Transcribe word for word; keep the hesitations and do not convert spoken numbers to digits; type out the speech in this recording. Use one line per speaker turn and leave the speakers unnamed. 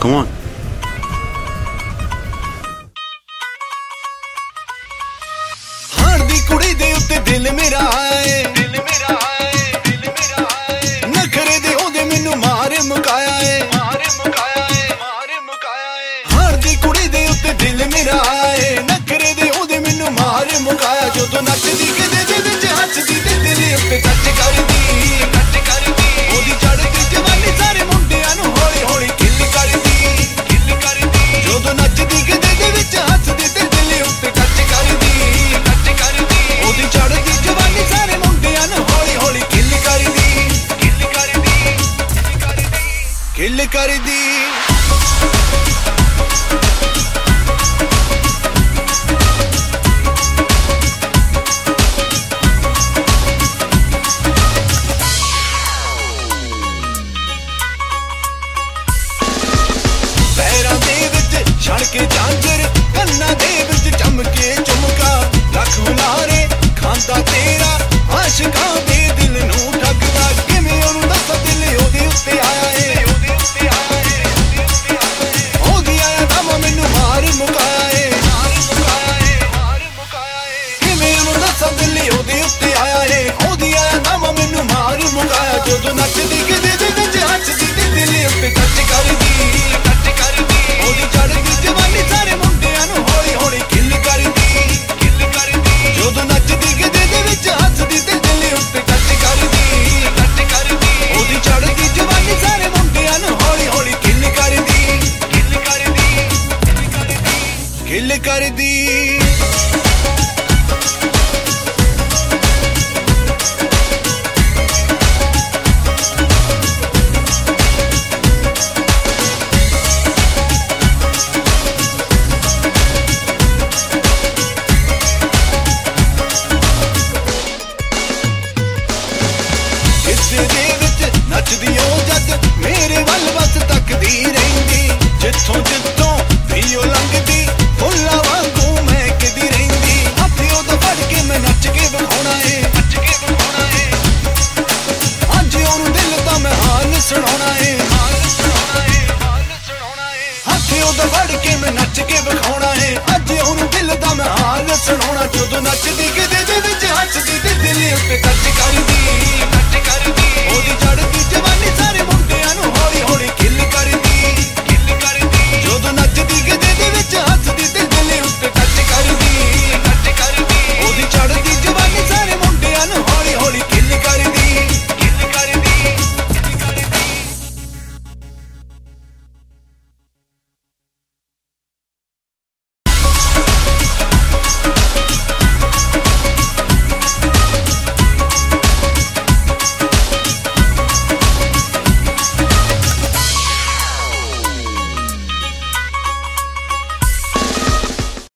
Come on.
हार दी कुड़ी दे उत्ते दिल मेरा आए, दिल मेरा आए, दिल मेरा आए। नखरे दे ओदे मैनू मारे मुकाया है, मारे मुकाया है, मारे मुकाया है। हार दी कुड़ी दे उत्ते दिल मेरा आए, नखरे दे ओदे मैनू मारे मुकाया। जदों नचदी किते दे विच हसदी ते दिल उत्ते टच करदी, टच करदी। ओदी चढ़दी जवानी सारे मुंडियां नू हौली हौली किल करदी, किल करदी। जदों नचदी किते दे विच हसदी ते दिल उत्ते टच करदी, टच करदी। ओदी चढ़दी जवानी सारे मुंडियां नू हौली हौली किल करदी, किल करदी, किल करदी। छड़के झांझर कन्ना दे विच चमके चमका। लख हुलारे खांदा तेरा आशिकां दे दिल नू ठगदा। किवें ओनू दस दिल ओदे उत्ते आया है, ओदे उत्ते आया है, ओदी आया दम मैनू मार मुकाया है, मार मुकाया है, मार मुकाया है। किवें ओनू दस दिल ओदे उत्ते आया है, ओदी आया दम मैनू मार मुकाया। जदों नचदी किते दे विच हसदी ते दिल उत्ते टच करदी, टच करदी। ओदी चढ़दी जवानी सारे मुंडियां नू हौली हौली किल करदी, किल करदी। जदों नचदी किते दे विच हसदी ते दिल उत्ते टच करदी, टच करदी। ओदी चढ़दी जवानी सारे मुंडियां नू हौली हौली किल करदी, किल करदी, किल करदी। नचदी ओ जद मेरे वल बस तकदी रहिंदी। जिथों जिथों भी ओ लंघदी फुल्लां वांगू महकदी रहिंदी। हत्थ ओदा फड़ के मैं नच के विखाउणा है, नच के विखाउणा है। अज ओनू दिल दा मैं हाल सुणाउणा है, हाल सुणाउणा है, हाल सुणाउणा है। हत्थ ओदा फड़ के मैं नच के विखाउणा है, अज ओनू दिल दा मैं हाल सुणाउणा। जदों नचदी किते दे विच हसदी ते दिल उत्ते टच करदी, टच करदी।